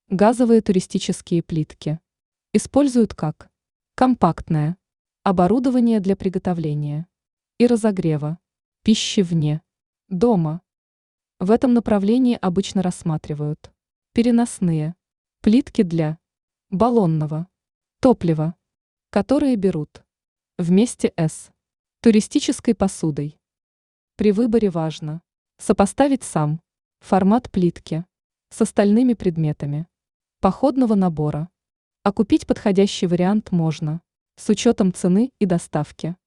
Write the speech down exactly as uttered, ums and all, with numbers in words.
Газовые туристические плитки. Используют как компактное оборудование для приготовления и разогрева пищи вне дома. В этом направлении обычно рассматривают переносные плитки для баллонного топлива, которые берут вместе с туристической посудой. При выборе важно сопоставить сам формат плитки с остальными предметами походного набора, а купить подходящий вариант можно с учетом цены и доставки.